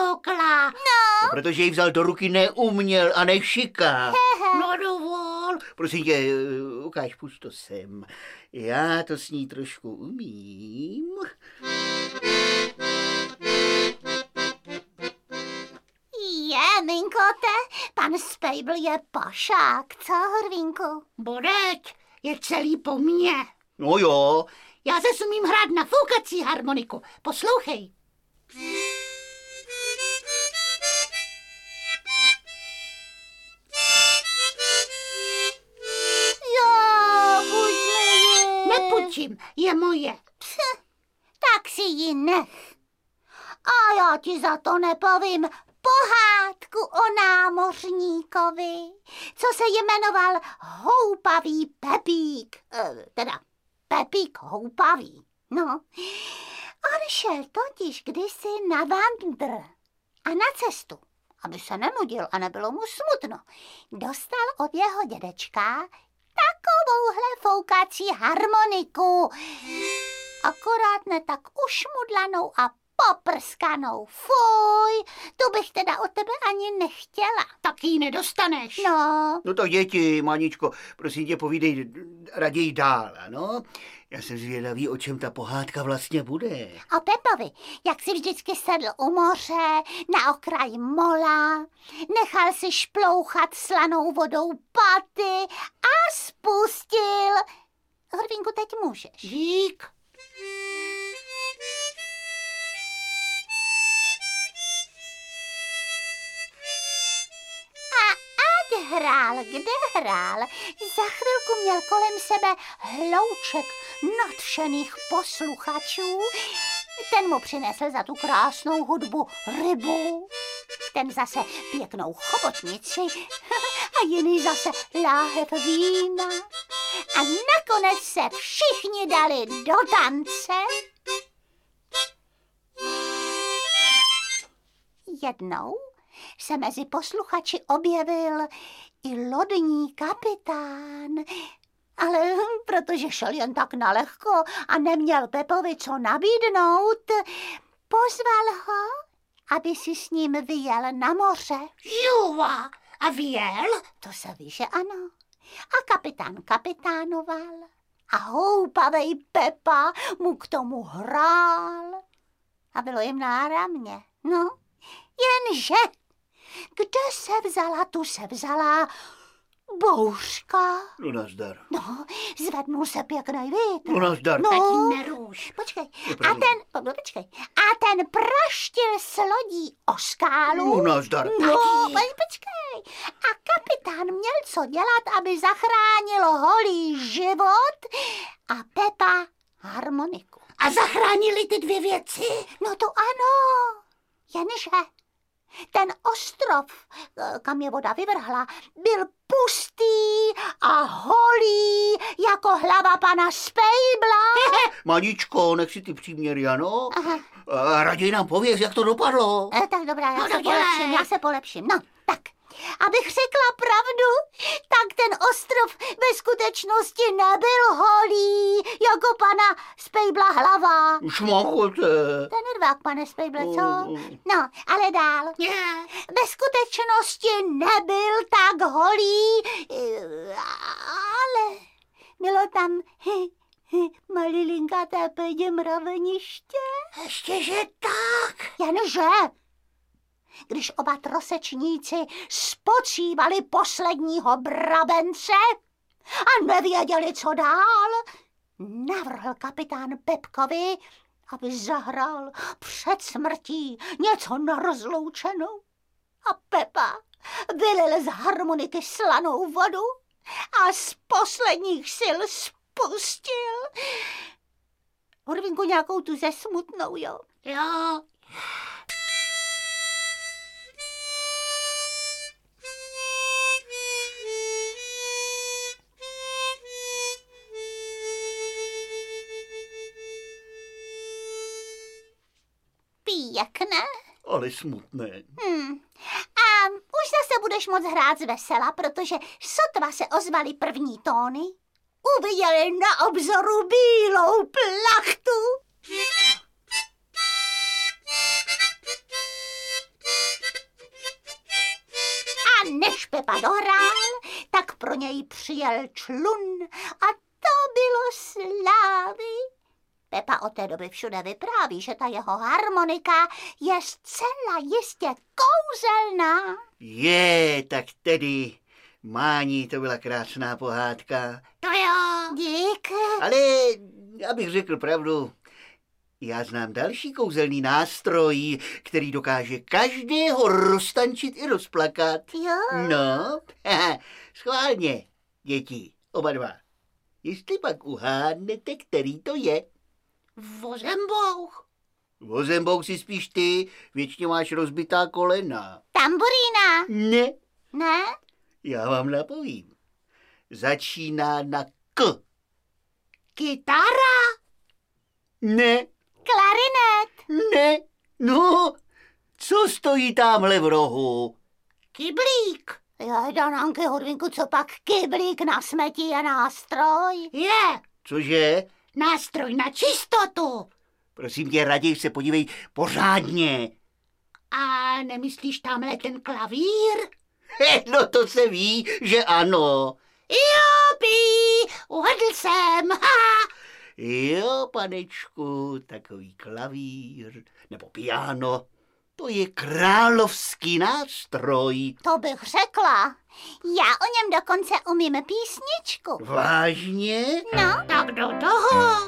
nefoukla. No. Protože ji vzal do ruky neuměl a nešiká. No dovol. Prosím tě, ukáž, pust to sem. Já to s ní trošku umím. Minkote, pan Spejbl je pašák, co, Horvínku? Bodeť je celý po mně. No jo. Já se umím hrát na foukací harmoniku. Poslouchej. Jo, buď mi. Nepůjčím, je moje. Tak si ji nech. A já ti za to nepovím pohádku o námořníkovi, co se jmenoval Houpavý Pepík. Teda Pepík Houpavý. No, on šel totiž kdysi na vandr a na cestu, aby se nenudil a nebylo mu smutno, dostal od jeho dědečka takovouhle foukací harmoniku. Akorát ne tak ušmudlanou a poprskanou. Fuj, tu bych teda od tebe ani nechtěla. Tak ji nedostaneš. No. No tak děti, Maničko, prosím tě, povídej raději dál, ano? Já jsem zvědavý, o čem ta pohádka vlastně bude. O Pepovi, jak si vždycky sedl u moře, na okraji mola, nechal si šplouchat slanou vodou paty a spustil. Horvínku, teď můžeš. Dík. Hrál, kde hrál, za chvilku měl kolem sebe hlouček nadšených posluchačů. Ten mu přinesl za tu krásnou hudbu rybu, ten zase pěknou chobotnici a jiný zase láhev vína. A nakonec se všichni dali do tance. Jednou se mezi posluchači objevil i lodní kapitán, ale protože šel jen tak nalehko a neměl Pepovi co nabídnout, pozval ho, aby si s ním vyjel na moře. Juva, a vyjel? To se ví, že ano. A kapitán kapitánoval a houpavej Pepa mu k tomu hrál. A bylo jim náramně. No, jenže kde se vzala, tu se vzala bouřka. No nazdar. No, zvednul se pěkný vítr. No nazdar. No, Ať neruš. počkej. A ten praštil s lodí o skálu. No nazdar. No, počkej. A kapitán měl co dělat, aby zachránil holý život a Pepa harmoniku. A zachránili ty dvě věci? No to ano, jenže ten ostrov, kam je voda vyvrhla, byl pustý a holý jako hlava pana Spejbla. Maničko, nech si ty příměry, ano? Aha. A raději nám pověz, jak to dopadlo. Tak dobrá, No, já se polepším. No, tak, abych řekla pravdu, tak ten ostrov ve skutečnosti nebyl holý jako pana Spejbla hlava. Už máte. To je nervák, pane Spejble, co? No, ale dál. Yeah. Ve skutečnosti nebyl tak holý, ale bylo tam malilinkaté pédě mraveniště. Ještě, že tak. Jenže, když oba trosečníci spocívali posledního brabence a nevěděli, co dál, navrhl kapitán Pepkovi, aby zahrál před smrtí něco na rozloučenou. A Pepa vylil z harmoniky slanou vodu a z posledních sil spustil. Horvínku, nějakou tu zesmutnou, jo? Jo. Pěkné. Ale smutné. A už zase budeš moc hrát z vesela, protože sotva se ozvaly první tóny, uviděli na obzoru bílou plachtu. než Pepa dohrál, tak pro něj přijel člun a to bylo slávy. Pepa od té doby všude vypráví, že ta jeho harmonika je zcela jistě kouzelná. Tak tedy, Máni, to byla krásná pohádka. To jo. Dík. Ale, abych řekl pravdu, já znám další kouzelný nástroj, který dokáže každého roztančit i rozplakat. Jo. No, schválně, děti, oba dva. Jestli pak uhádnete, který to je. Vozembouch. Vozembouch si spíš ty, věčně máš rozbitá kolena. Tamburína. Ne, Ne? já vám napovím. Začíná na K. Kytara. Ne, Klarinet. ne, no, co stojí tamhle v rohu? Kyblík. Danánky, Horvinku, co pak kyblík na smetí je nástroj? Je. Cože? Nástroj na čistotu. Prosím tě, raději se podívej pořádně. A nemyslíš tamhle ten klavír? No to se ví, že ano. Jupi, uhodl jsem. Ha. Jo, panečku, takový klavír nebo piano, to je královský nástroj. To bych řekla. Já o něm dokonce umím písničku. Vážně? No. Tak do toho.